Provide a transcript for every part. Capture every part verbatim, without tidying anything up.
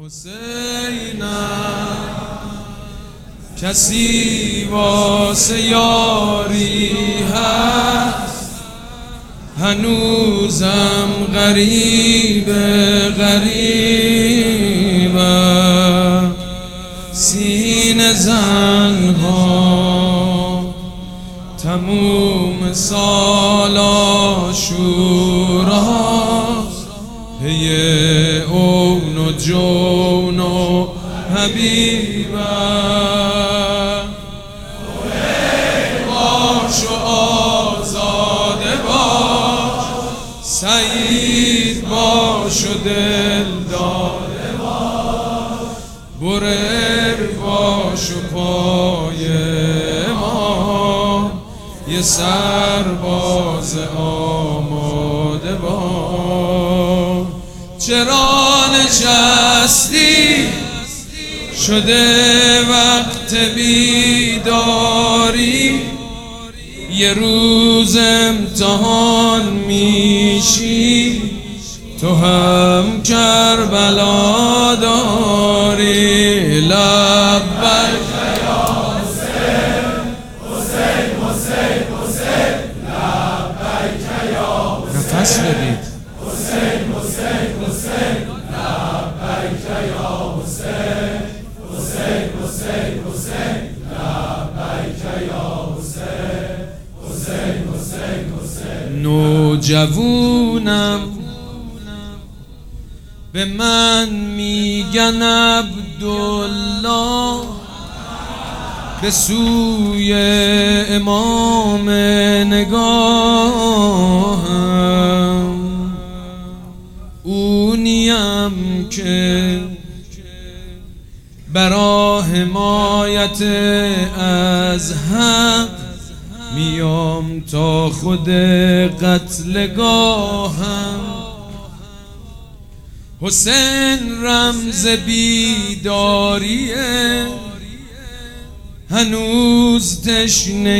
حسینم کسی واسه یاری هست، هنوزم غریب غریبم. سینه زنها تموم سال عاشوراست، پی اون و جون و حبیبم. باش و آزاده باش، سعید باش و دل داده باش، برر باش و پای ما یه سرباز آماده باش. چرا نشستی شده وقت بیداری، یه روز امتحان میشی تو هم کربلا داری. لبیک یا حسین، حسین حسین حسین، لبیک یا حسین. نفس بدید. حسین حسین حسین، لبیک یا حسین، حسین حسین حسین، لبیک یا حسین، حسین حسین حسین. نوجوونم به من میگن عبدالله، به سوی امام نگاهم، اونیم که برا حمایت از حق میام تا خود قتلگاهم. حسین رمز بیداریه، هنوز تشنه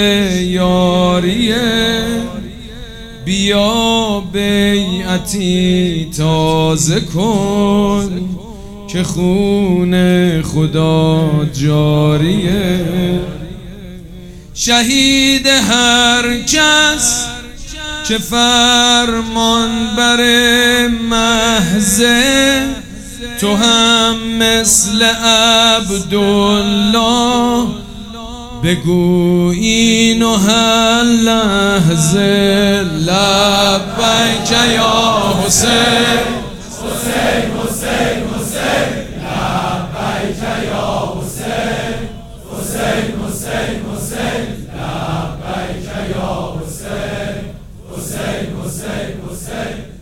یاریه، بیا بیعتی تازه کن که خون خدا جاریه. شهید هر کس که فرمان بر محضه، تو هم مثل عبدالله بگو اینو هر لحظه. لبیک یا حسین، حسین حسین حسین، لبیک یا حسین، حسین حسین حسین، لبیک یا حسین، حسین حسین حسین.